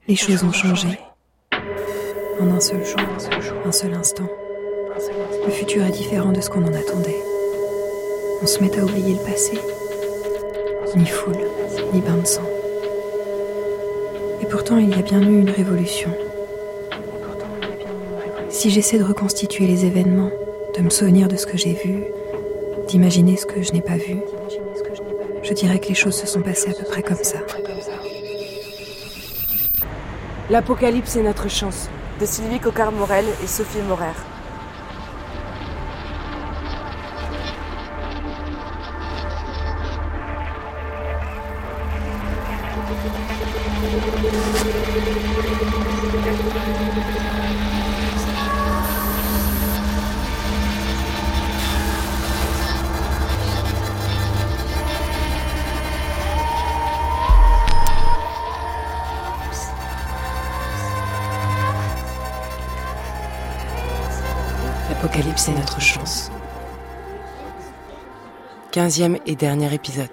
Les choses ont changé. En un seul jour, un seul instant. Le futur est différent de ce qu'on en attendait. On se met à oublier le passé. Ni foule, ni bain de sang. Et pourtant, il y a bien eu une révolution. Si j'essaie de reconstituer les événements, de me souvenir de ce que j'ai vu, d'imaginer ce que je n'ai pas vu, je dirais que les choses se sont passées à peu près comme ça. L'Apocalypse est notre chance, de Sylvie Coquard-Morel et Sophie Morer. L'Apocalypse est notre chance. 15e et dernier épisode.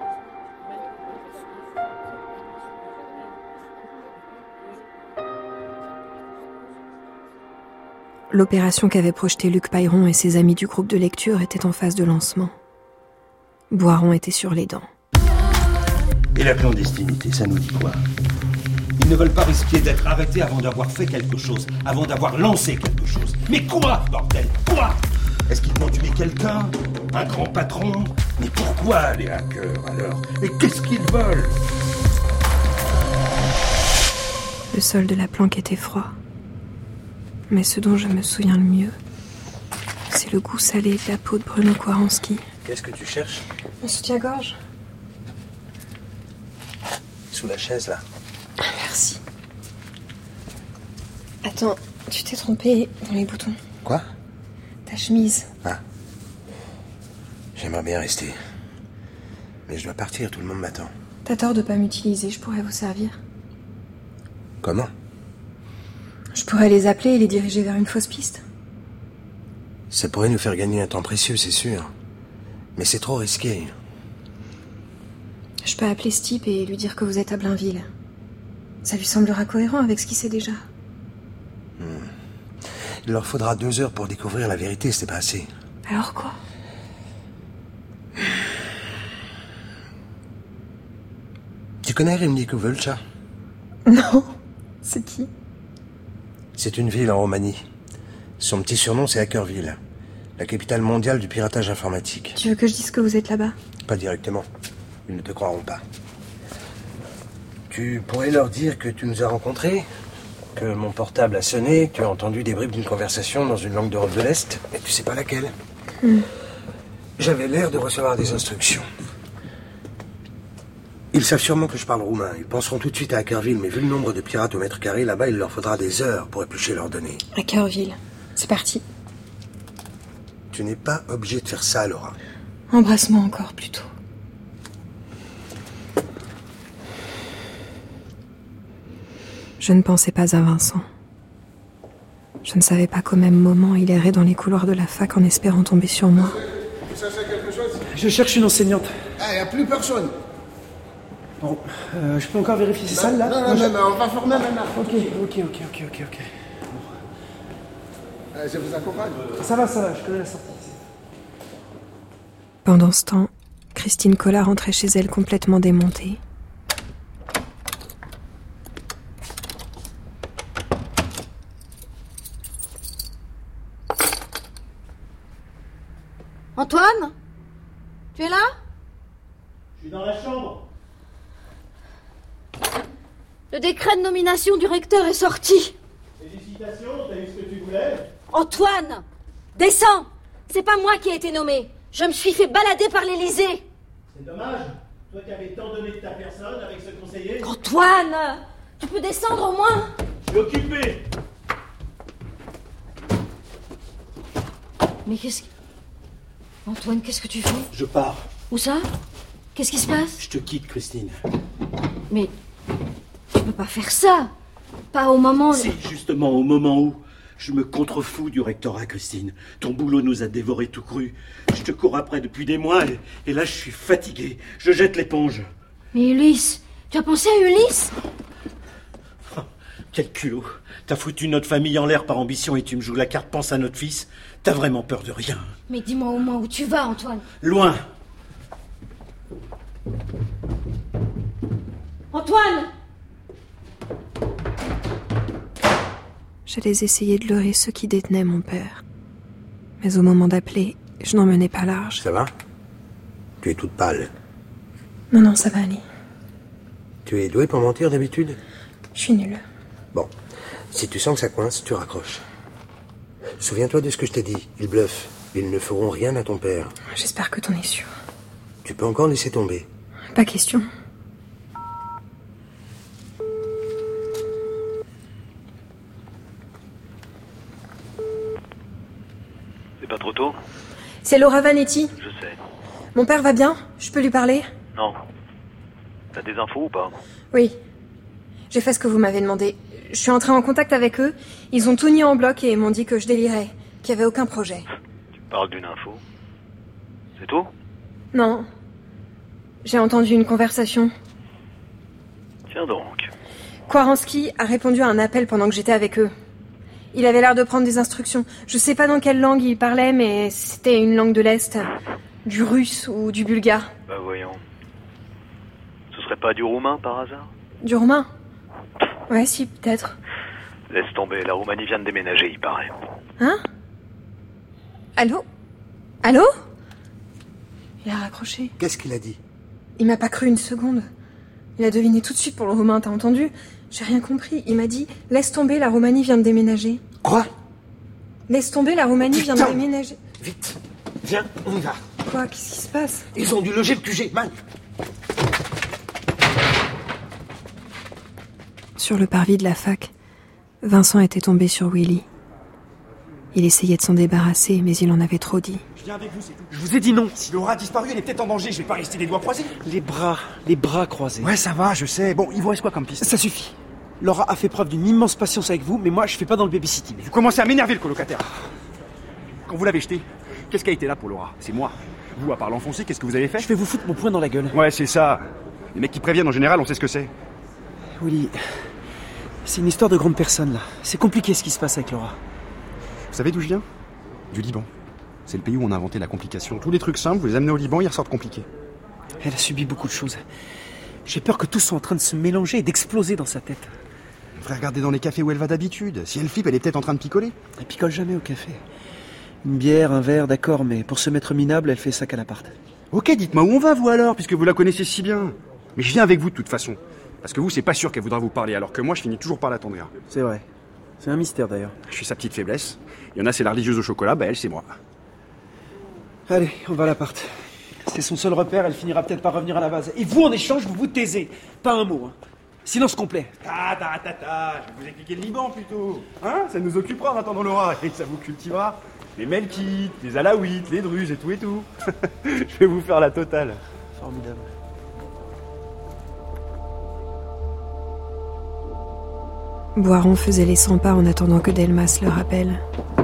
L'opération qu'avait projetée Luc Payron et ses amis du groupe de lecture était en phase de lancement. Boiron était sur les dents. Et la clandestinité, ça nous dit quoi? Ils ne veulent pas risquer d'être arrêtés avant d'avoir fait quelque chose, avant d'avoir lancé quelque chose. Mais quoi, bordel? Quoi? Est-ce qu'ils vont tuer quelqu'un? Un grand patron? Mais pourquoi les hackers, alors? Et qu'est-ce qu'ils veulent? Le sol de la planque était froid. Mais ce dont je me souviens le mieux, c'est le goût salé de la peau de Bruno Kowalski. Qu'est-ce que tu cherches? Un soutien-gorge. Sous la chaise, là. Merci. Attends, tu t'es trompé dans les boutons. Quoi? Ta chemise. Ah. J'aimerais bien rester. Mais je dois partir, tout le monde m'attend. T'as tort de pas m'utiliser, je pourrais vous servir. Comment? Je pourrais les appeler et les diriger vers une fausse piste. Ça pourrait nous faire gagner un temps précieux, c'est sûr. Mais c'est trop risqué. Je peux appeler ce type et lui dire que vous êtes à Blainville. Ça lui semblera cohérent avec ce qu'il sait déjà. Il leur faudra 2 heures pour découvrir la vérité, c'est pas assez. Alors quoi? Tu connais Rimni Kovalcha? Non. C'est qui? C'est une ville en Roumanie. Son petit surnom, c'est Hackerville, la capitale mondiale du piratage informatique. Tu veux que je dise que vous êtes là-bas? Pas directement. Ils ne te croiront pas. Tu pourrais leur dire que tu nous as rencontrés, que mon portable a sonné, que tu as entendu des bribes d'une conversation dans une langue d'Europe de l'Est, et tu sais pas laquelle. J'avais l'air de recevoir des instructions. Ils savent sûrement que je parle roumain. Ils penseront tout de suite à Hackerville, mais vu le nombre de pirates au mètre carré, là-bas, il leur faudra des heures pour éplucher leurs données. Hackerville. C'est parti. Tu n'es pas obligé de faire ça, Laura. Embrasse-moi encore, plutôt. Je ne pensais pas à Vincent. Je ne savais pas qu'au même moment, il errait dans les couloirs de la fac en espérant tomber sur moi. Vous cherchez quelque chose? Je cherche une enseignante. Ah, il n'y a plus personne. Bon, je peux encore vérifier ces salles là? Non, on va former maintenant. Ok. Je vous accompagne. Ça va, je connais la sortie. Pendant ce temps, Christine Collat rentrait chez elle complètement démontée. Antoine? Tu es là? Je suis dans la chambre. Le décret de nomination du recteur est sorti. Félicitations, t'as eu ce que tu voulais? Antoine! Descends! C'est pas moi qui ai été nommé. Je me suis fait balader par l'Élysée. C'est dommage. Toi qui avais tant donné de ta personne avec ce conseiller. Antoine! Tu peux descendre au moins? Je suis occupé. Mais qu'est-ce que... Antoine, qu'est-ce que tu fais? Je pars. Où ça? Qu'est-ce qui se passe? Je te quitte, Christine. Mais... tu peux pas faire ça. Pas au moment... Si, justement, au moment où... Je me contrefous du rectorat, Christine. Ton boulot nous a dévorés tout cru. Je te cours après depuis des mois et là, je suis fatigué. Je jette l'éponge. Mais Ulysse, tu as pensé à Ulysse? Quel culot. T'as foutu notre famille en l'air par ambition et tu me joues la carte pense à notre fils. T'as vraiment peur de rien. Mais dis-moi au moins où tu vas, Antoine. Loin. Antoine! J'allais essayer de leurrer ceux qui détenaient mon père. Mais au moment d'appeler, je n'en menais pas large. Ça va? Tu es toute pâle. Non, ça va aller. Tu es doué pour mentir d'habitude? Je suis nulle. Bon, si tu sens que ça coince, tu raccroches. Souviens-toi de ce que je t'ai dit. Ils bluffent. Ils ne feront rien à ton père. J'espère que t'en es sûr. Tu peux encore laisser tomber. Pas question. C'est pas trop tôt? C'est Laura Vanetti. Je sais. Mon père va bien? Je peux lui parler? Non. T'as des infos ou pas? Oui. J'ai fait ce que vous m'avez demandé. Je suis entrée en contact avec eux. Ils ont tout nié en bloc et m'ont dit que je délirais. Qu'il n'y avait aucun projet. Tu parles d'une info? C'est tout? Non. J'ai entendu une conversation. Tiens donc. Kwaranski a répondu à un appel pendant que j'étais avec eux. Il avait l'air de prendre des instructions. Je sais pas dans quelle langue il parlait, mais c'était une langue de l'Est. Du russe ou du bulgare. Bah voyons. Ce serait pas du roumain par hasard? Du roumain? Ouais, si, peut-être. Laisse tomber, la Roumanie vient de déménager, il paraît. Hein? Allô? Allô? Il a raccroché. Qu'est-ce qu'il a dit? Il m'a pas cru une seconde. Il a deviné tout de suite pour le roumain, t'as entendu? J'ai rien compris. Il m'a dit « Laisse tomber, la Roumanie vient de déménager. » Quoi? Laisse tomber, la Roumanie vient de déménager. Vite. Viens, on y va. Quoi? Qu'est-ce qui se passe? Ils ont dû loger le QG, man. Sur le parvis de la fac, Vincent était tombé sur Willy. Il essayait de s'en débarrasser, mais il en avait trop dit. Je viens avec vous, c'est tout. Je vous ai dit non. Si Laura a disparu, elle est peut-être en danger. Je vais pas rester les doigts croisés. Les bras croisés. Ouais, ça va, je sais. Bon, il vous reste quoi comme piste? Ça suffit. Laura a fait preuve d'une immense patience avec vous, mais moi je fais pas dans le babysitting. Vous commencez à m'énerver, le colocataire. Quand vous l'avez jeté, qu'est-ce qui a été là pour Laura? C'est moi. Vous, à part l'enfoncer, qu'est-ce que vous avez fait? Je vais vous foutre mon poing dans la gueule. Ouais, c'est ça. Les mecs qui préviennent, en général, on sait ce que c'est. Willy, c'est une histoire de grande personne là. C'est compliqué ce qui se passe avec Laura. Vous savez d'où je viens? Du Liban. C'est le pays où on a inventé la complication. Tous les trucs simples, vous les amenez au Liban, ils ressortent compliqués. Elle a subi beaucoup de choses. J'ai peur que tout soit en train de se mélanger et d'exploser dans sa tête. Il faudrait regarder dans les cafés où elle va d'habitude. Si elle flippe, elle est peut-être en train de picoler. Elle picole jamais au café. Une bière, un verre, d'accord, mais pour se mettre minable, elle fait sac à l'appart. Ok, dites-moi où on va, vous alors, puisque vous la connaissez si bien. Mais je viens avec vous de toute façon. Parce que vous, c'est pas sûr qu'elle voudra vous parler, alors que moi, je finis toujours par l'attendrir. C'est vrai. C'est un mystère d'ailleurs. Je suis sa petite faiblesse. Il y en a, c'est la religieuse au chocolat, bah elle, c'est moi. Allez, on va à l'appart. C'est son seul repère, elle finira peut-être par revenir à la base. Et vous, en échange, vous vous taisez. Pas un mot, hein. Silence complet. Je vais vous expliquer le Liban plutôt. Hein? Ça nous occupera en attendant Laura, et ça vous cultivera. Les Melkites, les Alaouites, les Druzes et tout et tout. Je vais vous faire la totale. Formidable. Boiron faisait les 100 pas en attendant que Delmas le rappelle.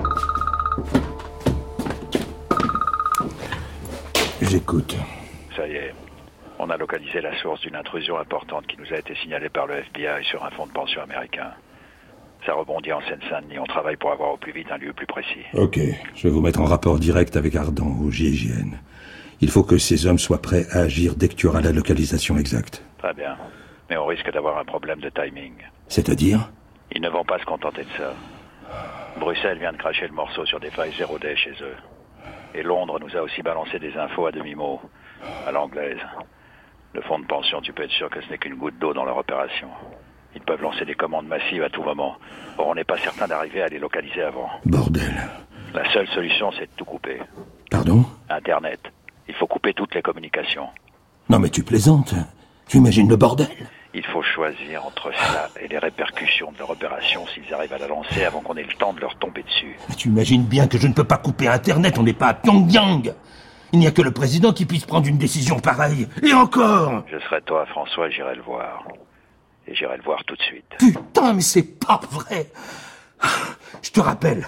J'écoute. Ça y est. On a localisé la source d'une intrusion importante qui nous a été signalée par le FBI sur un fonds de pension américain. Ça rebondit en Seine-Saint-Denis. On travaille pour avoir au plus vite un lieu plus précis. Ok, je vais vous mettre en rapport direct avec Ardan, au GIGN. Il faut que ces hommes soient prêts à agir dès que tu auras la localisation exacte. Très bien. Mais on risque d'avoir un problème de timing. C'est-à-dire? Ils ne vont pas se contenter de ça. Bruxelles vient de cracher le morceau sur des failles 0D chez eux. Et Londres nous a aussi balancé des infos à demi-mot, à l'anglaise. Le fonds de pension, tu peux être sûr que ce n'est qu'une goutte d'eau dans leur opération. Ils peuvent lancer des commandes massives à tout moment. Or, on n'est pas certain d'arriver à les localiser avant. Bordel. La seule solution, c'est de tout couper. Pardon? Internet. Il faut couper toutes les communications. Non mais tu plaisantes. Tu imagines le bordel? Il faut choisir entre ça et les répercussions de leur opération s'ils arrivent à la lancer avant qu'on ait le temps de leur tomber dessus. Mais tu imagines bien que je ne peux pas couper Internet, on n'est pas à Pyongyang. Il n'y a que le président qui puisse prendre une décision pareille. Et encore! Je serai toi, François, et j'irai le voir. Et j'irai le voir tout de suite. Putain, mais c'est pas vrai! Je te rappelle.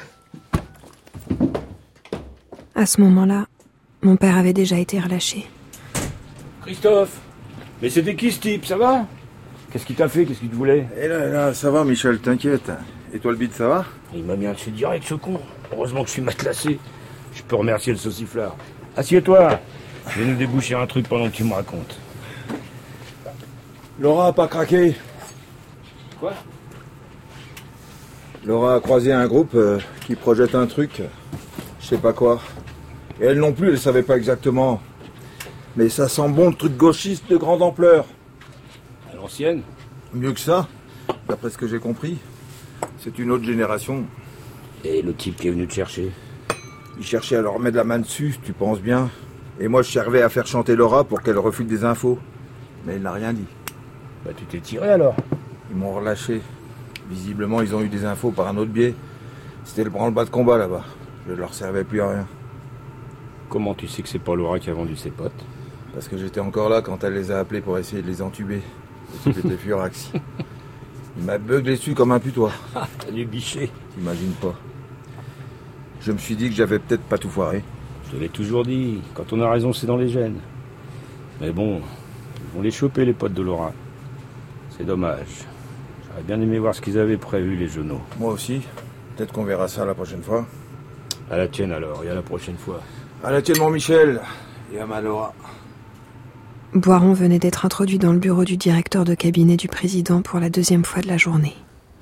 À ce moment-là, mon père avait déjà été relâché. Christophe, mais c'était qui ce type, ça va? Qu'est-ce qu'il t'a fait? Qu'est-ce qu'il te voulait? Eh là, ça va, Michel, t'inquiète. Et toi, le bide, ça va? Il m'a mis un dessus direct, ce con. Heureusement que je suis matelassé. Je peux remercier le sauciflard. Assieds-toi. Je vais nous déboucher un truc pendant que tu me racontes. Laura a pas craqué. Quoi? Laura a croisé un groupe qui projette un truc. Je sais pas quoi. Et elle non plus, elle savait pas exactement. Mais ça sent bon le truc gauchiste de grande ampleur. À l'ancienne? Mieux que ça, d'après ce que j'ai compris. C'est une autre génération. Et le type qui est venu te chercher? Il cherchait à leur mettre la main dessus, tu penses bien. Et moi, je servais à faire chanter Laura pour qu'elle refile des infos. Mais elle n'a rien dit. Bah tu t'es tiré alors? Ils m'ont relâché. Visiblement, ils ont eu des infos par un autre biais. C'était le branle-bas de combat là-bas. Je leur servais plus à rien. Comment tu sais que c'est pas Laura qui a vendu ses potes? Parce que j'étais encore là quand elle les a appelés pour essayer de les entuber. Le type était furax. Il m'a beuglé dessus comme un putois. Ah, t'as du bichet. T'imagines pas. Je me suis dit que j'avais peut-être pas tout foiré. Je te l'ai toujours dit. Quand on a raison, c'est dans les gènes. Mais bon, ils vont les choper, les potes de Laura. C'est dommage. J'aurais bien aimé voir ce qu'ils avaient prévu, les genoux. Moi aussi. Peut-être qu'on verra ça la prochaine fois. À la tienne alors, et à la prochaine fois. À la tienne, mon Michel. Et à ma Laura. Boiron venait d'être introduit dans le bureau du directeur de cabinet du président pour la 2e fois de la journée.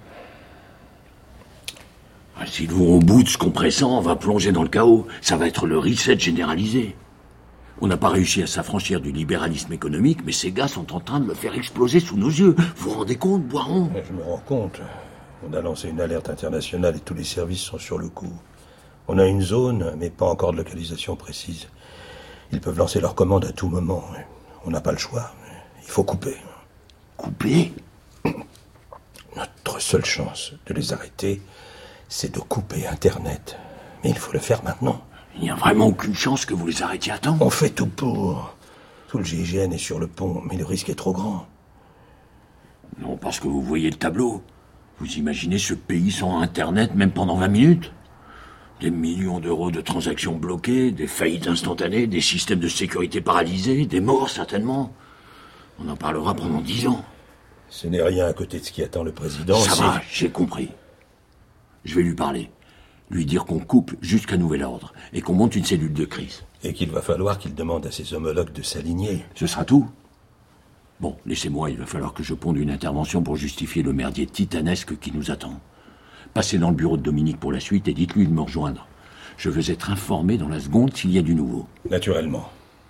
Si nous vont au bout de ce qu'on pressent, on va plonger dans le chaos. Ça va être le reset généralisé. On n'a pas réussi à s'affranchir du libéralisme économique, mais ces gars sont en train de le faire exploser sous nos yeux. Vous vous rendez compte, Boiron? Je me rends compte. On a lancé une alerte internationale et tous les services sont sur le coup. On a une zone, mais pas encore de localisation précise. Ils peuvent lancer leur commande à tout moment. On n'a pas le choix. Il faut couper. Couper? Notre seule chance de les arrêter, c'est de couper Internet. Mais il faut le faire maintenant. Il n'y a vraiment aucune chance que vous les arrêtiez à temps? On fait tout pour. Tout le GIGN est sur le pont, mais le risque est trop grand. Non, parce que vous voyez le tableau. Vous imaginez ce pays sans Internet, même pendant 20 minutes? Des millions d'euros de transactions bloquées, des faillites instantanées, des systèmes de sécurité paralysés, des morts certainement. On en parlera pendant 10 ans. Ce n'est rien à côté de ce qui attend le président. Ça va, j'ai compris. Je vais lui parler. Lui dire qu'on coupe jusqu'à nouvel ordre et qu'on monte une cellule de crise. Et qu'il va falloir qu'il demande à ses homologues de s'aligner. Ce sera tout. Bon, laissez-moi, il va falloir que je ponde une intervention pour justifier le merdier titanesque qui nous attend. Passez dans le bureau de Dominique pour la suite et dites-lui de me rejoindre. Je veux être informé dans la seconde s'il y a du nouveau. Naturellement.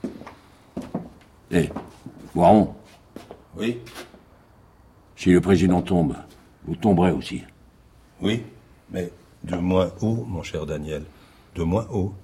Boiron. Oui? Si le président tombe, vous tomberez aussi. Oui, mais de moins haut, mon cher Daniel. De moins haut.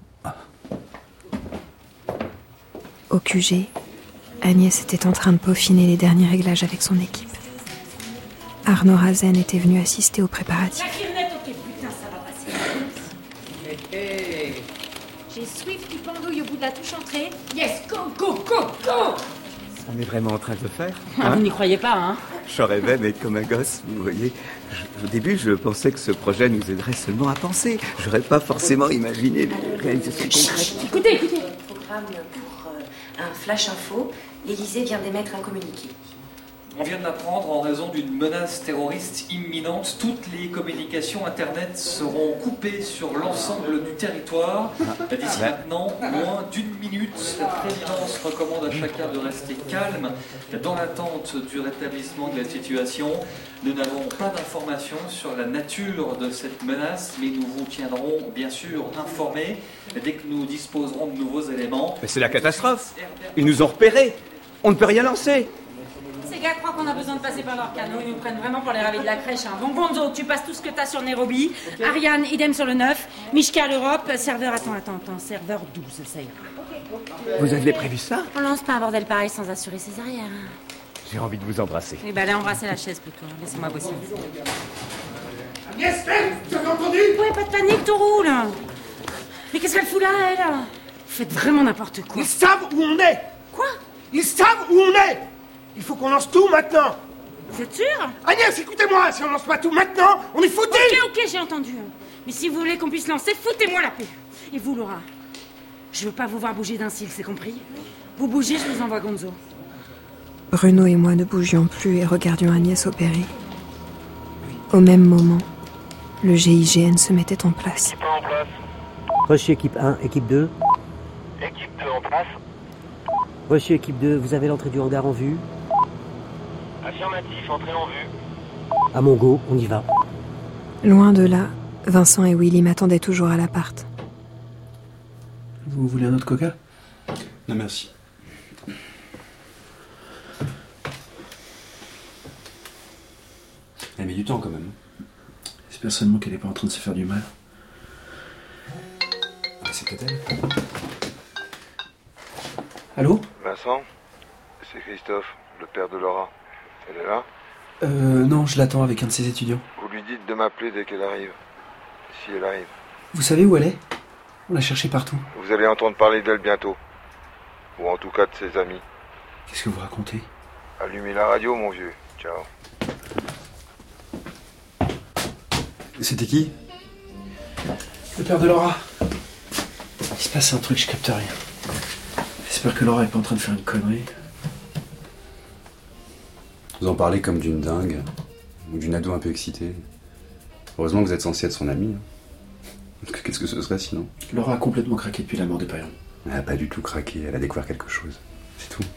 Au QG, Agnès était en train de peaufiner les derniers réglages avec son équipe. Arnaud Razen était venu assister aux préparatifs. La firnette, ok, putain, ça va passer. J'ai Swift qui pendouille au bout de la touche entrée. Yes, go, go, go, go! On est vraiment en train de le faire, Ah, vous n'y croyez pas, hein? J'en rêvais, mais comme un gosse, vous voyez. Au début, je pensais que ce projet nous aiderait seulement à penser. J'aurais pas forcément imaginé les réalisations concrètes. Écoutez. Programme pour un flash info. L'Élysée vient d'émettre un communiqué. On vient de l'apprendre, en raison d'une menace terroriste imminente, toutes les communications Internet seront coupées sur l'ensemble du territoire. D'ici maintenant, moins d'une minute, la présidence recommande à chacun de rester calme dans l'attente du rétablissement de la situation. Nous n'avons pas d'informations sur la nature de cette menace, mais nous vous tiendrons bien sûr informés dès que nous disposerons de nouveaux éléments. Mais c'est la catastrophe. Ils nous ont repérés. On ne peut rien lancer. Ces gars croient qu'on a besoin de passer par leur canot. Ils nous prennent vraiment pour les ravis de la crèche. Hein. Bon, Gonzo, tu passes tout ce que t'as sur Nairobi. Okay. Ariane, idem sur le 9. Mishka, l'Europe. Serveur, attends. Serveur 12, ça ira. Vous aviez prévu ça? On lance pas un bordel pareil sans assurer ses arrières. J'ai envie de vous embrasser. Eh ben, allez embrasser la chaise plutôt. Laissez-moi bosser. Agnès, vous avez entendu? Ouais, pas de panique, tout roule. Mais qu'est-ce qu'elle fout là, elle? Vous faites vraiment n'importe quoi. Ils savent où on est. Quoi? Ils savent où on est. Il faut qu'on lance tout maintenant. Vous êtes sûr? Agnès, écoutez-moi, si on lance pas tout maintenant, on est foutus. Ok, j'ai entendu. Mais si vous voulez qu'on puisse lancer, foutez-moi la paix. Et vous, Laura, je veux pas vous voir bouger d'un cil, c'est compris? Vous bougez, je vous envoie Gonzo. Bruno et moi ne bougions plus et regardions Agnès opérer. Au même moment, le GIGN se mettait en place. Équipe 1 en place. Reçu équipe 1, équipe 2. Équipe 2 en place. Reçu équipe 2, vous avez l'entrée du hangar en vue. Affirmatif, entrée en vue. À mon go, on y va. Loin de là, Vincent et Willy m'attendaient toujours à l'appart. Vous voulez un autre coca? Non, merci. Elle met du temps quand même. J'espère seulement qu'elle n'est pas en train de se faire du mal. Ah, c'est peut-être elle. Allô? Vincent, c'est Christophe, le père de Laura. Elle est là? Non, je l'attends avec un de ses étudiants. Vous lui dites de m'appeler dès qu'elle arrive. Si elle arrive. Vous savez où elle est? On l'a cherchée partout. Vous allez entendre parler d'elle bientôt. Ou en tout cas de ses amis. Qu'est-ce que vous racontez? Allumez la radio, mon vieux. Ciao. C'était qui? Le père de Laura. Il se passe un truc, je capte rien. J'espère que Laura est pas en train de faire une connerie. Vous en parlez comme d'une dingue. Ou d'une ado un peu excitée. Heureusement que vous êtes censé être son ami. Qu'est-ce que ce serait sinon? Laura a complètement craqué depuis la mort de Payon. Elle n'a pas du tout craqué, elle a découvert quelque chose. C'est tout.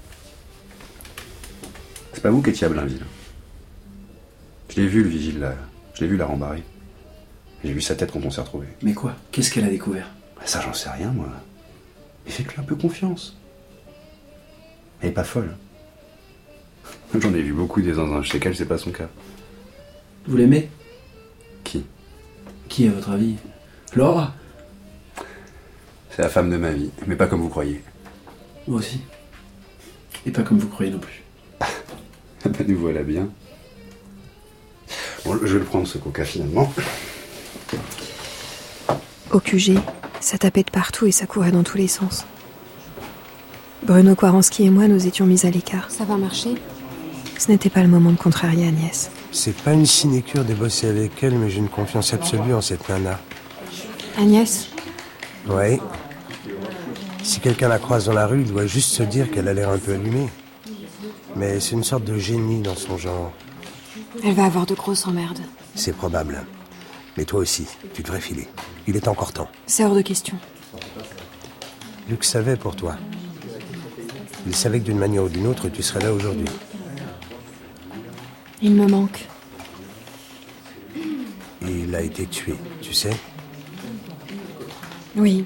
C'est pas vous qui étiez à Blainville. Je l'ai vu, le vigile, là. Je l'ai vu la rembarrer. J'ai vu sa tête quand on s'est retrouvés. Mais quoi? Qu'est-ce qu'elle a découvert? Ça, j'en sais rien, moi. Mais faites-lui un peu confiance. Elle est pas folle. J'en ai vu beaucoup des zinzins chez qu'elle, c'est pas son cas. Vous l'aimez? Qui? Qui, à votre avis? Laura? C'est la femme de ma vie, mais pas comme vous croyez. Moi aussi. Et pas comme vous croyez non plus. Ben nous voilà bien. Bon, je vais le prendre ce coca finalement. Au QG, ça tapait de partout et ça courait dans tous les sens. Bruno Kwaranski et moi nous étions mis à l'écart. Ça va marcher? Ce n'était pas le moment de contrarier Agnès. C'est pas une sinécure de bosser avec elle, mais j'ai une confiance absolue en cette nana. Agnès? Ouais. Si quelqu'un la croise dans la rue, il doit juste se dire qu'elle a l'air un peu allumée. Mais c'est une sorte de génie dans son genre. Elle va avoir de grosses emmerdes. C'est probable. Mais toi aussi, tu devrais filer. Il est encore temps. C'est hors de question. Luc savait pour toi. Il savait que d'une manière ou d'une autre, tu serais là aujourd'hui. Il me manque. Il a été tué, tu sais? Oui.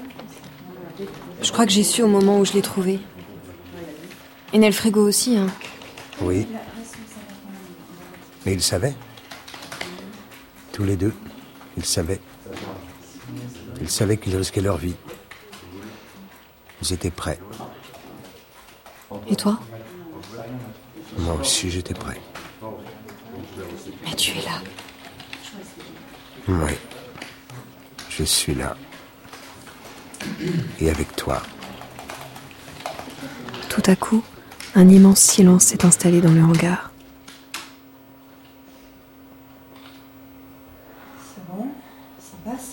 Je crois que j'ai su au moment où je l'ai trouvé. Et Nel Frigo aussi, hein. Oui. Mais ils savaient. Tous les deux, ils savaient. Ils savaient qu'ils risquaient leur vie. Ils étaient prêts. Et toi? Moi aussi, j'étais prêt. Mais tu es là. Oui. Je suis là. Et avec toi. Tout à coup, un immense silence s'est installé dans le hangar. C'est bon? Ça passe?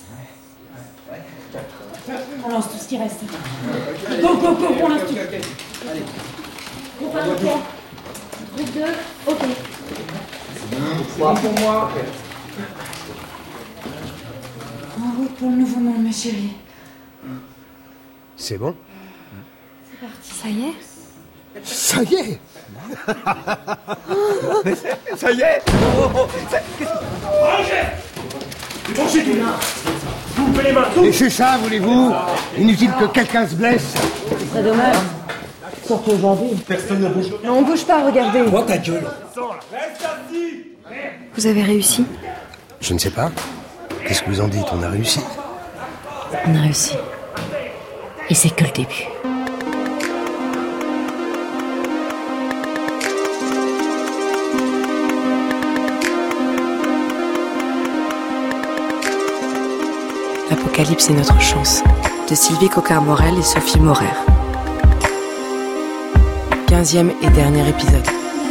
On lance tout ce qui reste. Go, go, go, on lance tout. Allez. Groupe 1, ok. Groupe 2, ok. Moi pour moi. En route pour le nouveau monde, ma chérie. C'est bon? C'est parti. Ça y est? Ça y est! Ça y est! Rangez! Débouchez tout! Ouvrez les mains! Et c'est ça, voulez-vous? Inutile que quelqu'un se blesse. C'est très dommage. Surtout aujourd'hui. Personne ne bouge. Non, on bouge pas, regardez. Moi ta gueule! Vous avez réussi? Je ne sais pas. Qu'est-ce que vous en dites? On a réussi. On a réussi. Et c'est que le début. L'Apocalypse est notre chance, de Sylvie Coquart-Morel et Sophie Maurer. 15e et dernier épisode.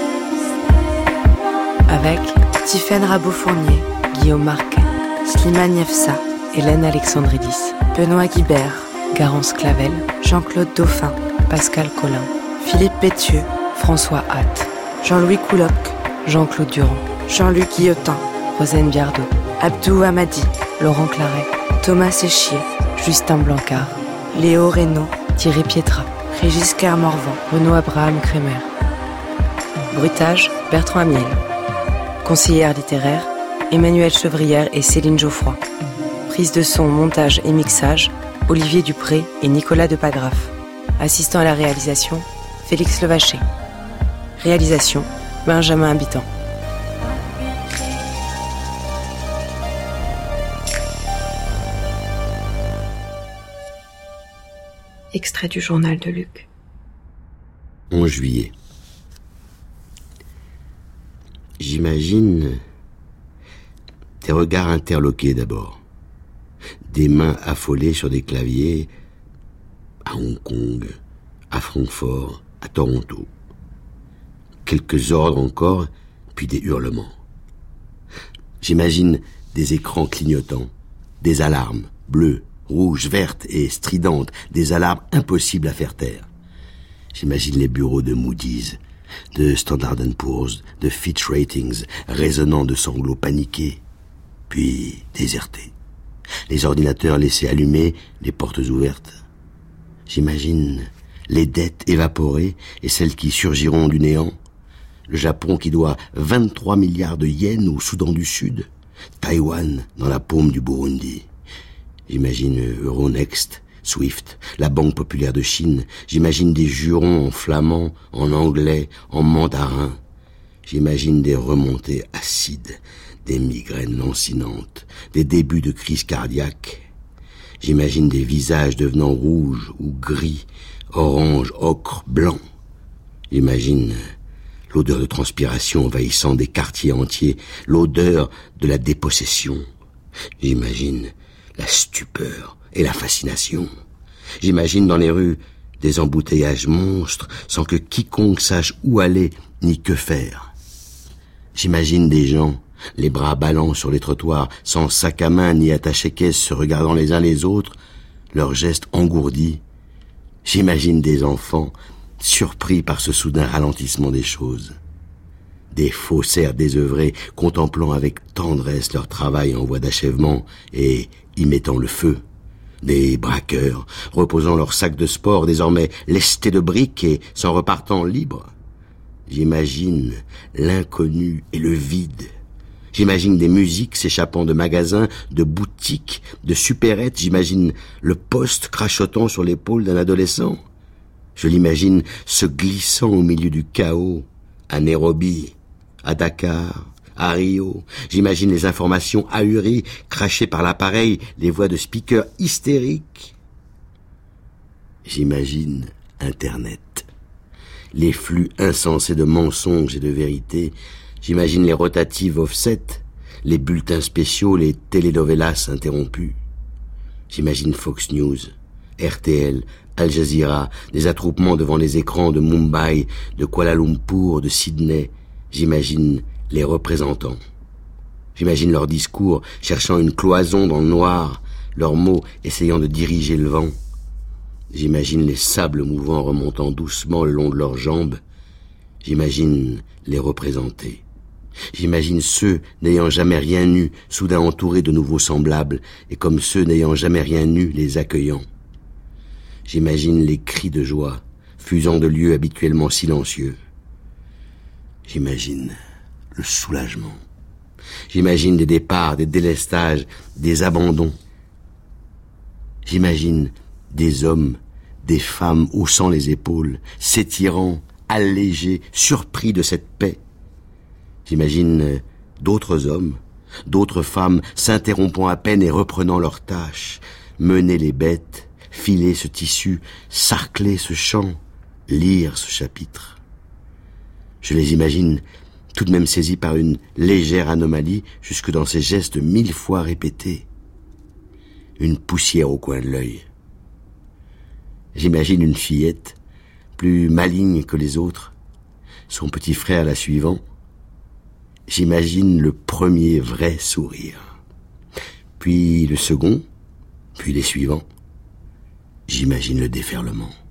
Avec Tiffaine Rabot-Fournier, Guillaume Marquet, Slimane Yefsa, Hélène Alexandridis, Benoît Guibert, Garance Clavel, Jean-Claude Dauphin, Pascal Collin, Philippe Pétieux, François Hatt, Jean-Louis Couloc, Jean-Claude Durand, Jean-Luc Guillotin, Rosane Biardot, Abdou Hamadi, Laurent Claret, Thomas Séchier, Justin Blancard, Léo Reynaud, Thierry Pietra, Régis Kermorvan, Renaud Abraham Crémer. Bruitage, Bertrand Amiel. Conseillère littéraire, Emmanuelle Chevrière et Céline Geoffroy. Prise de son, montage et mixage, Olivier Dupré et Nicolas Depagraf. Assistant à la réalisation, Félix Levaché. Réalisation, Benjamin Habitant. Extrait du journal de Luc. 11 juillet. J'imagine des regards interloqués d'abord. Des mains affolées sur des claviers à Hong Kong, à Francfort, à Toronto. Quelques ordres encore, puis des hurlements. J'imagine des écrans clignotants, des alarmes bleues, rouges, vertes et stridentes, des alarmes impossibles à faire taire. J'imagine les bureaux de Moody's, de Standard & Poor's, de Fitch Ratings, résonnant de sanglots paniqués, puis désertés. Les ordinateurs laissés allumés, les portes ouvertes. J'imagine les dettes évaporées et celles qui surgiront du néant. Le Japon qui doit 23 milliards de yens au Soudan du Sud. Taïwan dans la paume du Burundi. J'imagine Euronext, Swift, la Banque populaire de Chine. J'imagine des jurons en flamand, en anglais, en mandarin. J'imagine des remontées acides, des migraines lancinantes, des débuts de crise cardiaque. J'imagine des visages devenant rouges ou gris, orange, ocre, blanc. J'imagine l'odeur de transpiration envahissant des quartiers entiers, l'odeur de la dépossession. J'imagine la stupeur et la fascination. J'imagine dans les rues des embouteillages monstres sans que quiconque sache où aller ni que faire. J'imagine des gens, les bras ballants sur les trottoirs, sans sac à main ni attaché-caisse, se regardant les uns les autres, leurs gestes engourdis. J'imagine des enfants surpris par ce soudain ralentissement des choses. Des faussaires désœuvrés contemplant avec tendresse leur travail en voie d'achèvement et y mettant le feu. Des braqueurs reposant leurs sacs de sport désormais lestés de briques et s'en repartant libres. J'imagine l'inconnu et le vide. J'imagine des musiques s'échappant de magasins, de boutiques, de supérettes. J'imagine le poste crachotant sur l'épaule d'un adolescent. Je l'imagine se glissant au milieu du chaos, à Nairobi, à Dakar, à Rio. J'imagine les informations ahuries, crachées par l'appareil, les voix de speakers hystériques. J'imagine Internet, les flux insensés de mensonges et de vérités. J'imagine les rotatives offset, les bulletins spéciaux, les telenovelas interrompus. J'imagine Fox News, RTL, Al Jazeera, des attroupements devant les écrans de Mumbai, de Kuala Lumpur, de Sydney. J'imagine les représentants. J'imagine leurs discours cherchant une cloison dans le noir, leurs mots essayant de diriger le vent. J'imagine les sables mouvants remontant doucement le long de leurs jambes. J'imagine les représenter. J'imagine ceux n'ayant jamais rien eu, soudain entourés de nouveaux semblables, et comme ceux n'ayant jamais rien eu, les accueillant. J'imagine les cris de joie, fusant de lieux habituellement silencieux. J'imagine le soulagement. J'imagine des départs, des délestages, des abandons. J'imagine des hommes, des femmes haussant les épaules, s'étirant, allégés, surpris de cette paix. J'imagine d'autres hommes, d'autres femmes s'interrompant à peine et reprenant leurs tâches, mener les bêtes, filer ce tissu, sarcler ce chant, lire ce chapitre. Je les imagine tout de même saisis par une légère anomalie jusque dans ces gestes 1000 fois répétés. Une poussière au coin de l'œil. J'imagine une fillette, plus maligne que les autres, son petit frère la suivant. J'imagine le premier vrai sourire, puis le second, puis les suivants. J'imagine le déferlement.